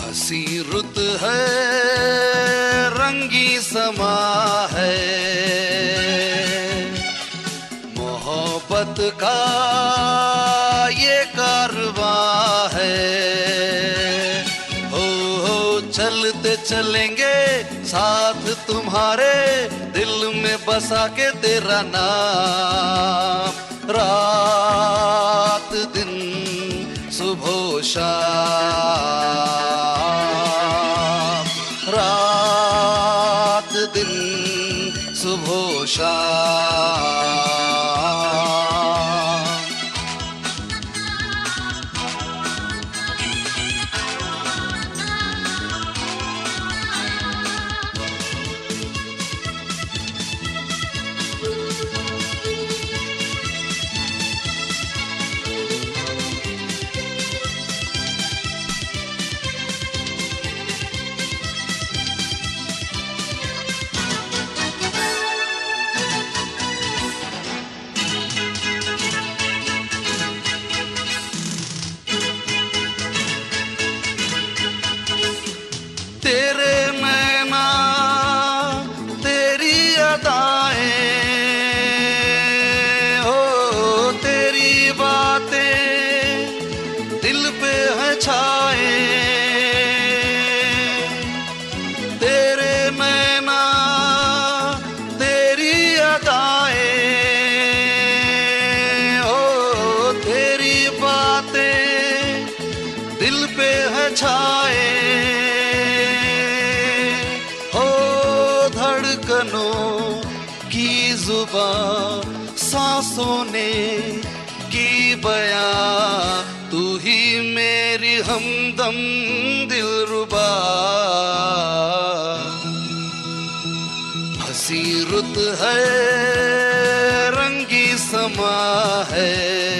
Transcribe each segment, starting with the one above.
हसी रुत है, रंगी समा है, मोहब्बत का ये कारवां है। हो चलते चलेंगे साथ तुम्हारे, दिल में बसा के तेरा नाम। रात दिन सुबह शाम, रात दिन सुबह शाम। तेरे नैना तेरी अदाएं, हो तेरी बातें दिल पे है छाए। तेरे नैना तेरी अदाएं, हो तेरी बातें दिल पे है छाए। की जुबां सांसों ने की बयां, तू ही मेरी हमदम दिलरुबा। हसी रुत है, रंगी समा है,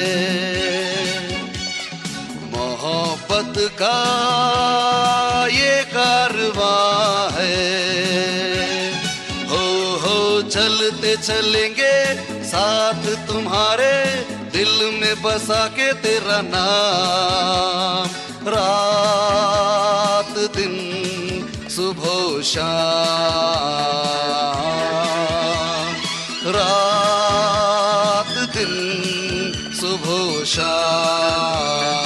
मोहब्बत का ये कारवां है। चलते चलेंगे साथ तुम्हारे, दिल में बसा के तेरा नाम। रात दिन सुबह शाम, रात दिन सुबह शाम।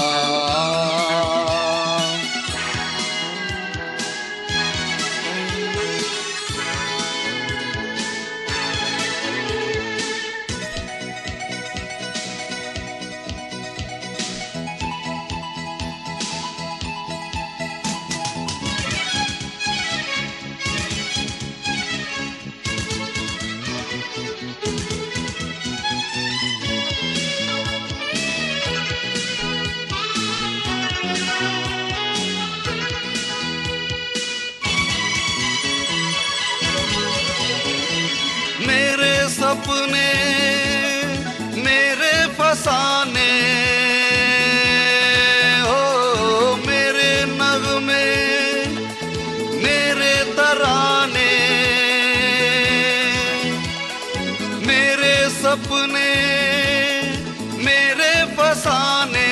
सपने मेरे फसाने, हो मेरे नगमे मेरे तराने। मेरे सपने मेरे फसाने,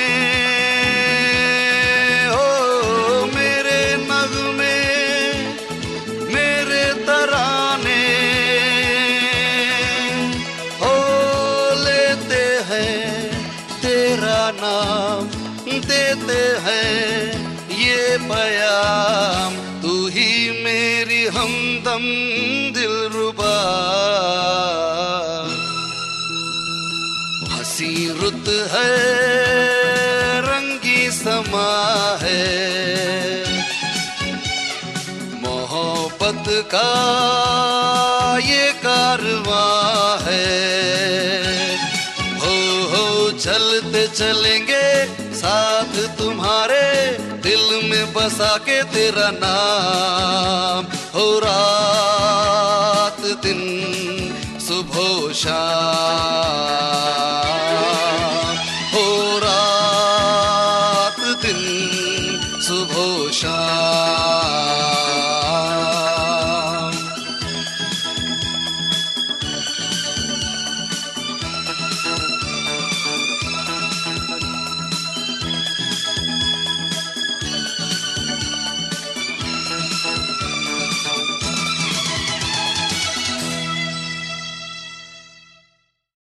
हो मेरे नगमे मेरे तराने। तेरा नाम देते हैं ये पयाम, तू ही मेरी हमदम दिलरुबा। हसी रुत है, रंगी समा है, मोहब्बत का ये कारवां है। चलते चलेंगे साथ तुम्हारे, दिल में बसा के तेरा नाम। हो रात दिन सुबह शाम।